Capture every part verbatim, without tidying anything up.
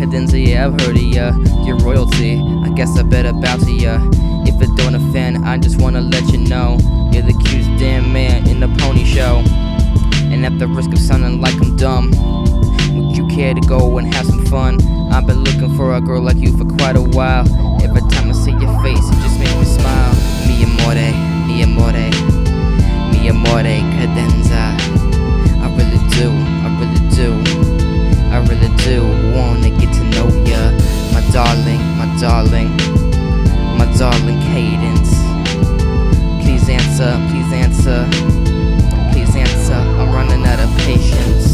Cadenza, yeah, I've heard of ya. You're royalty, I guess I better bow to ya. If it don't offend, I just wanna let you know you're the cutest damn man in the pony show. And at the risk of sounding like I'm dumb, would you care to go and have some fun? I've been looking for a girl like you for quite a while. Every time I see your face, it just makes me smile. Mi amore, mi amore, mi amore, cadenza. I really do, I really do, I really do wanna get to know ya, my darling, my darling, my darling cadence. Please answer, please answer, please answer. I'm running out of patience.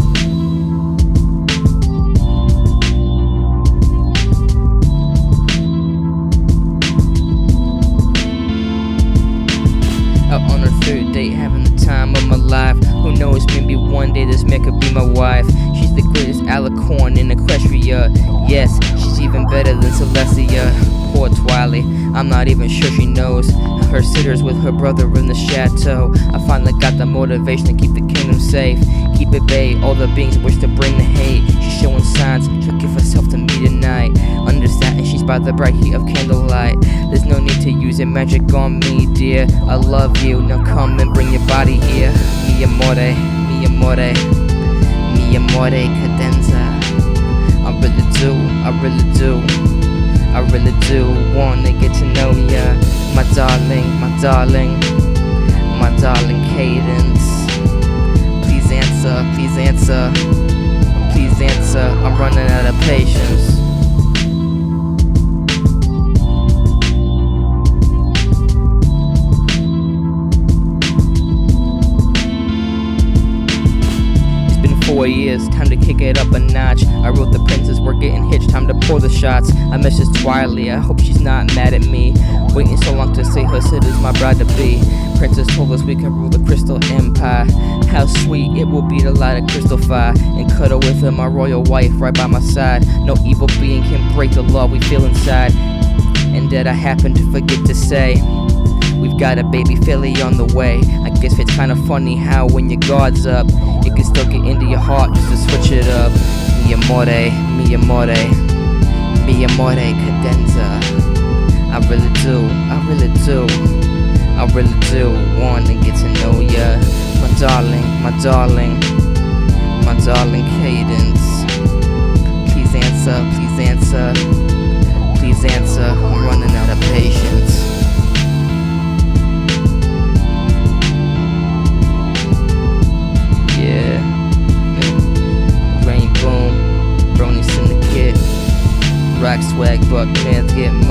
Out on our third date, having the time of my life. Who knows, maybe one day this man could be my wife. She's the greatest alicorn in Equestria. Yes, she's even better than Celestia. Poor Twilight, I'm not even sure she knows. Her sitters with her brother in the chateau. I finally got the motivation to keep the kingdom safe. Keep it bay, all the beings wish to bring the hate. She's showing signs, she'll give herself to me tonight. Under satin, she's by the bright heat of candlelight. There's no need to use your magic on me, dear. I love you, now come and bring your body here. Mi amore, mi amore, mi amore, cadenza. I really do, I really do, I really do wanna get to know ya, my darling, my darling, my darling cadence. Please answer, please answer, please answer. I'm running out of patience. Four years, time to kick it up a notch. I wrote the princess, we're getting hitched, time to pour the shots. I miss this Twilight, I hope she's not mad at me. Waiting so long to say her Sid is my bride to be. Princess told us we can rule the Crystal Empire. How sweet it will be to light a crystal fire and cuddle with her, my royal wife, right by my side. No evil being can break the law we feel inside. And that I happen to forget to say, we've got a baby filly on the way. I guess it's kinda funny how when your guard's up, it can still get into your heart just to switch it up. Mi amore, mi amore, mi amore, cadenza. I really do, I really do, I really do wanna get to know ya, my darling, my darling, my darling cadence. Please answer, please answer, please answer. I'm running out of patience. Rain Boom, Brony Syndicate, Rock Swag, Buck, Man's get